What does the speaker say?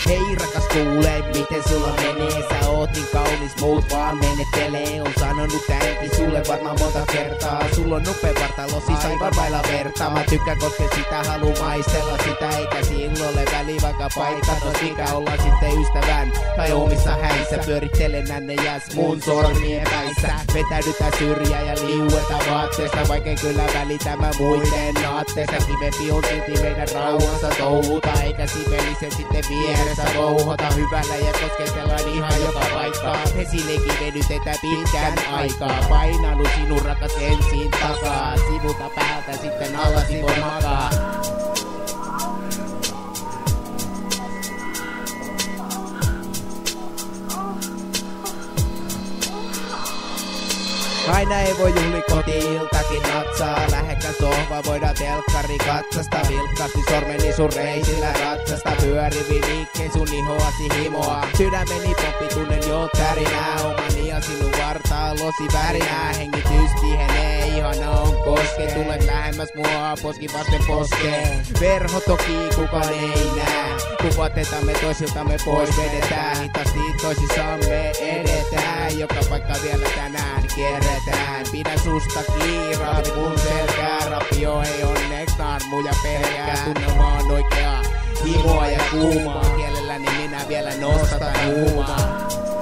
Hei rakas kuule, miten sulla menee? Sä oot niin kaunis, muut vaan menettelee. On sanonut tämänkin sulle varmaan monta kertaa. Sulla on nopea vartalo, siis aivan vailla verta. Mä tykkään koska sitä haluu maistella sitä. Eikä silloin ole väli vaikka paikka. No mikä olla sitten ystävän tai omissa häissä. Pyörittelen nänne jäs mun sormien päissä. Vetäydytään syrjään ja liuetaan vaatteesta. Vaikka kyllä välitä mä muiden naatteesta. Kivempi on silti meidän rauhansa touhuta. Eikä sivellisen sitten vieressä louhota hyvällä ja kosketellaan ihan joka paikkaa. Vesillekin venytetään pitkän aikaa. Painanut sinun rakas ensin takaa. Sivulta päältä sitten alla sivun makaa. Aina ei voi juhli koti-iltakin natsaa. Lähekkään sohva voidaan telkkari katsasta. Vilkkaasti sormeni sun reisillä ratsasta. Pyörivi liikkeen sun ihoasi himoa. Sydämeni poppi tunnen jo tärinää. Omani ja sinun vartalosi värinää. Hengitys tihenee, ihana on koske. Tulet lähemmäs mua, poski vasten poskee. Verho toki kukaan ei näe. Kun vaatetamme toisiltamme pois vedetään. Hitaasti toisissamme edetään. Joka paikka vielä tänään kierretään. Pidä susta kiiraavi mun selkää. Rapio ei onneks narmuja pelkää. Tunnelma on oikea, himoa ja kuumaa. Kielelläni minä vielä nostatan huumaa.